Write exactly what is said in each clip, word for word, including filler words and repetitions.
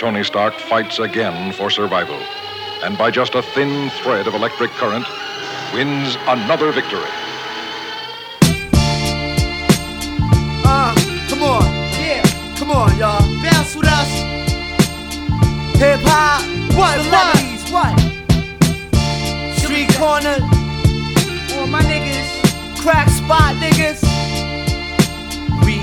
Tony Stark fights again for survival, and by just a thin thread of electric current, wins another victory. Uh, come on, yeah, come on, y'all. Bounce with us. Hip hop, what, celebrities, what? Street corner, all my niggas, crack spot niggas. We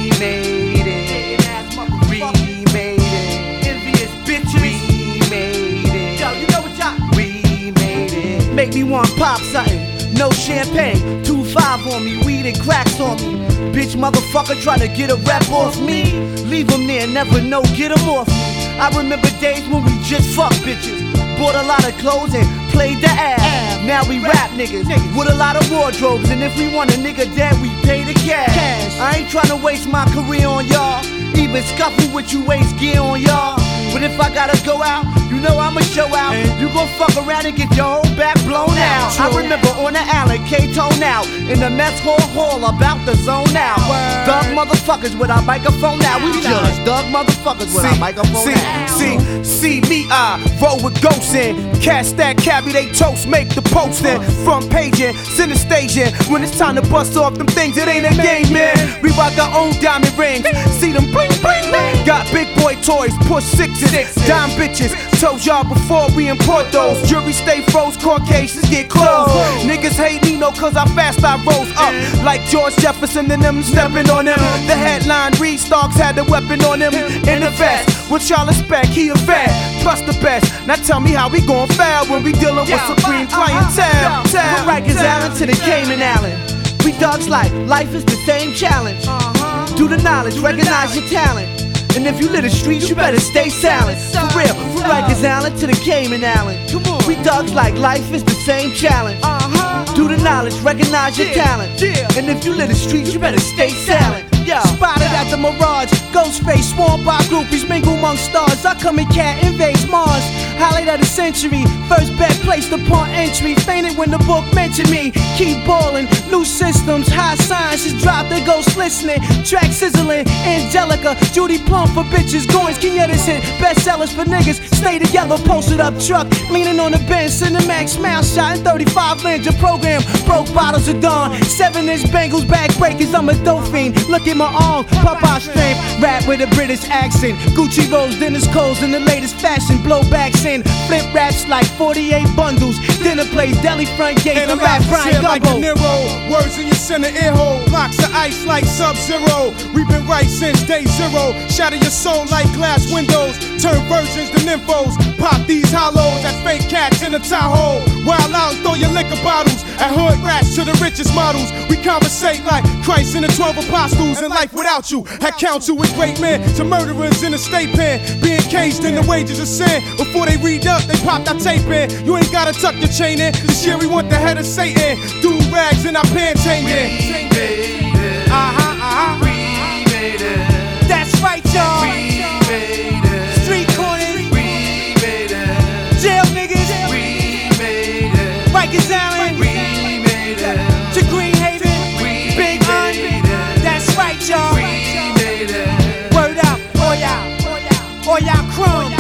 made it, we made it. Envious bitches, we made it. Yo, you know what y'all? We made it. Make me want pop something. No champagne, two five on me, weed and cracks on me. Bitch motherfucker try to get a rep off me. Leave them there, never know, get them off me. I remember days when we just fuck bitches. Bought a lot of clothes and played the ass. Now we rap niggas with a lot of wardrobes. And if we want a nigga dead, we pay the cash. I ain't tryna waste my career on y'all, even scuffle with you waste gear on y'all. But if I gotta go out, you know I'ma show out. You gon' fuck around and get your whole back blown out. I remember on the Allen, K-Tone out in the mess hall hall about the zone out. Thug motherfuckers with our microphone out. We just thug motherfuckers with our microphone out. See, see, see me, I roll with ghosts in. Cast that cabbie, they toast, make the posting. Front paging, center staging. When it's time to bust off them things, it ain't a game, man. We rock our own diamond rings. See them bling bling. Got big boy toys, push sixes, dime bitches. Told y'all before we import those. Jury stay froze, court cases get closed. Niggas hate me, no, cause how fast I rose up. Like George Jefferson and them stepping on them. The headline read Starks had the weapon on him in the vest. What y'all expect? He a vet, plus the best. Now tell me how we gon' fail when we dealing with supreme clientele. From Rikers Island to the Cayman Island, we thugs like life is the same challenge. Do the knowledge, recognize your talent. And if you live the streets, you better stay silent. For real, from Rikers Island to the Cayman Island, we thugs like life is the same challenge. Do the knowledge, recognize your talent. And if you live the streets, you better stay silent. Yeah. Spotted at the Mirage, Ghostface, swarmed by groupies, mingle among stars. I come in cat, invades Mars. Highlight of the century, first bet placed upon entry. Fainted when the book mentioned me. Keep ballin', new systems, high sciences dropped, the ghost listening. Track sizzling, Angelica, Judy Plum for bitches. Goins, Kenyatta's hit, bestsellers for niggas. Stay together, posted up truck, leaning on the bench, Cinemax, mouth shot, and thirty-five Ninja program. Broke bottles of Dawn, seven inch Bengals, back breakers. I'm a dope fiend. Look at my arm, Popeye strength, rap with a British accent. Gucci rolls, Dennis Coles in the latest fashion. Blowbacks in, flip raps like forty-eight bundles. Dinner plays, deli front gate, and the rap Brian like De Niro. Words in your center ear hole, blocks of ice like Sub-Zero. We've been right since day zero. Shatter your soul like glass windows. Turn virgins to nymphos. Pop these hollows at fake cats in the Tahoe. Wild out and throw your liquor bottles at hood rats to the richest models. We conversate like Christ and the twelve apostles. And life without you had counsel with great men to murderers in a state pen. Being caged in the wages of sin. Before they read up, they popped our tape in. You ain't gotta tuck your chain in. This year we want the head of Satan. Do rags in our pants hanging. We made it. Uh-huh, uh-huh. We made it. That's right, y'all. We made it. Street corners. We made it. Jail niggas. We made it. Rikers Island. We made it. To Greenhaven. We Big Un. That's right, y'all. We made it. Word up, oh y'all. Oh y'all crumbs.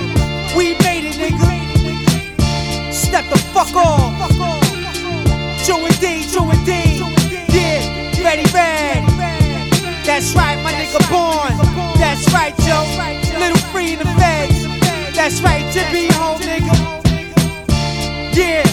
We made it, nigga. Step the fuck off. Joe and D, Joe and D. Yeah, ready, red. That's right, my nigga born. That's right, Joe. Little free in the feds. That's right, Jimmy home, nigga. Yeah.